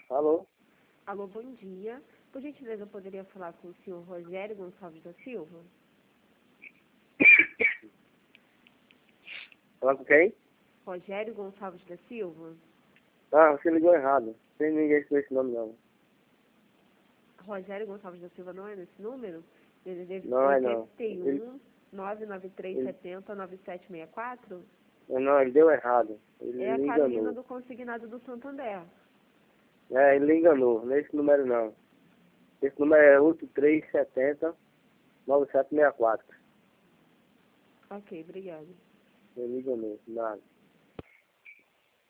Alô? Alô, bom dia. Por gentileza, eu poderia falar com o senhor Rogério Gonçalves da Silva? Falar com quem? Rogério Gonçalves da Silva? Ah, você ligou errado. Não tem ninguém com esse nome, não. Rogério Gonçalves da Silva não é nesse número? Não é, não. 81 99370 9764? Não, ele deu errado. Ele É a me Carolina enganou. do Consignado do Santander. É, ele me enganou. Nesse número, não. Esse número é 8370 9764. Ok, obrigada. Ele me enganou. Nada.